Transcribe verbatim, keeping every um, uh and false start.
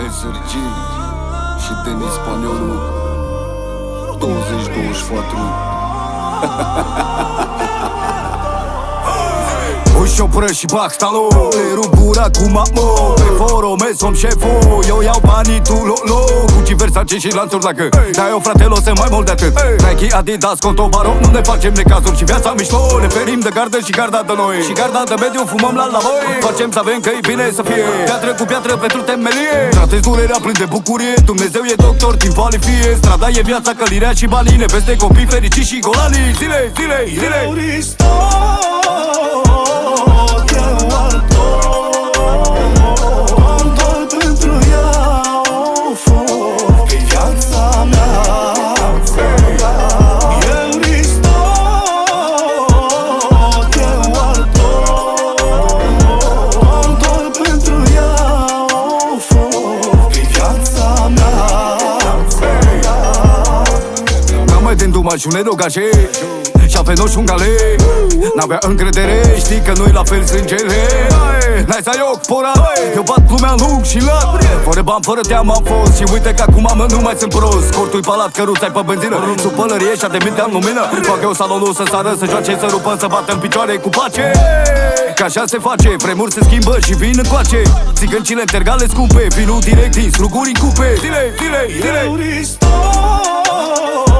S R G și Denis Spaniolul douăzeci douăzeci și patru. Uși o pră și bag stalo, le rup gura cu mamo. Pe foro, me som șeful, eu iau banii, tu lo-lo. Gucci, Versace și lanțuri dacă dai o fratelo, se mai mult de atât. Nike, Adidas, Conto, Baro, nu ne facem necazuri și viața mișto. Ne ferim de gardă și garda de noi și garda de mediu, fumăm la la voi. Facem să avem că e bine să fie piatră cu piatră pentru temelie. Tratezi durerea plin de bucurie, Dumnezeu e doctor, timp vale fie. Strada e viața, călirea și baline, peste copii fericiți și golanii. Zile, zile, zile. Și un erogașe și-a și un gale. N-avea încredere, știi că nu-i la fel strângele. N-ai să ioc, pora, eu bat lumea lung și lat. Fără bani, fără teamă am fost și uite că acum mă, nu mai sunt prost. Cortul-i palat, căruța-i pe benzină, sub pălărie și-a de minte în lumină. Fac eu salonul să sară, să joace, să rupă, să bată în picioare cu pace. Că așa se face, vremuri se schimbă și vin încoace. Țigăncile în tergale scumpe, vinul direct din struguri în cupe. Zile, zile, zile.